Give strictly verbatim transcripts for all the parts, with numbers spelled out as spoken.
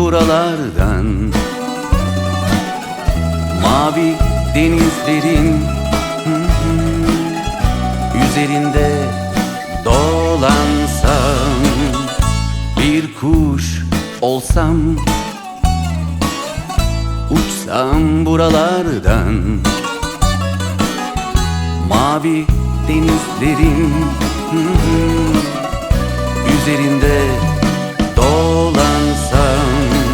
buralardan, mavi denizlerin üzerinde dolansam, bir kuş olsam, uçsam buralardan, mavi denizlerin üzerinde dolansam,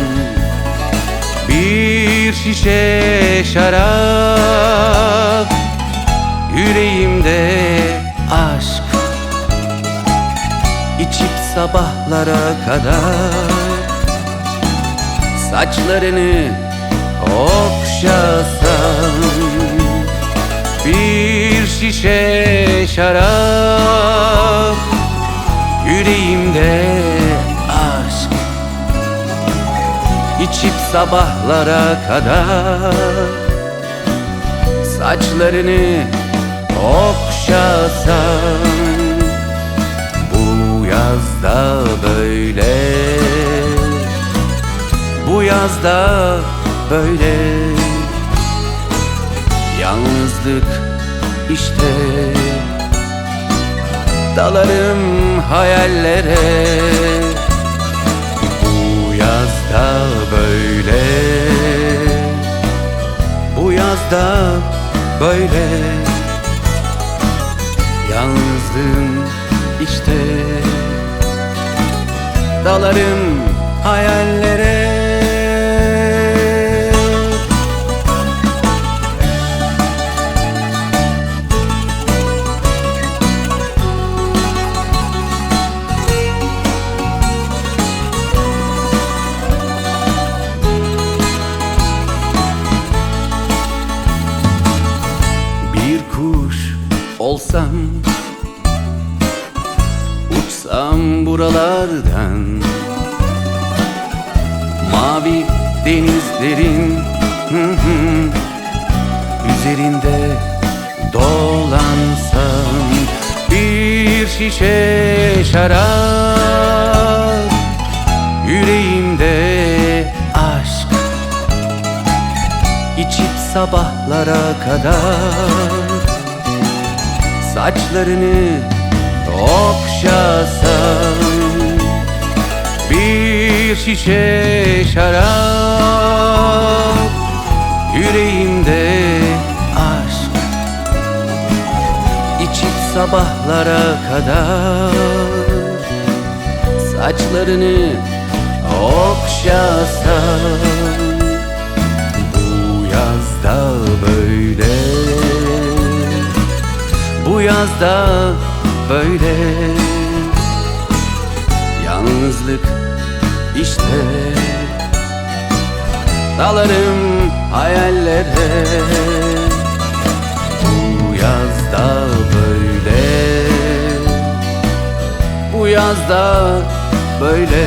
bir şişe şarap, yüreğimde aşk, içip sabahlara kadar saçlarını okşasam, bir şişe şarap, yüreğimde aşk, içip sabahlara kadar saçlarını okşasam, bu yazda böyle, bu yazda böyle, yalnızlık işte, dalarım hayallere, bu yazda böyle, bu yazda böyle, yalnızlığım işte, dalarım hayallere. Olsam, uçsam buralardan, mavi denizlerin üzerinde dolansam, bir şişe şarap, yüreğimde aşk, içip sabahlara kadar saçlarını okşasam, bir şişe şarap, yüreğimde aşk, içip sabahlara kadar saçlarını okşasam, bu yazda böyle, bu yazda böyle, yalnızlık işte, dalarım hayallere, bu yazda böyle, bu yazda böyle,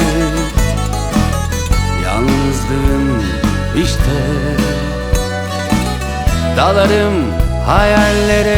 yalnızlığım işte, dalarım hayallere.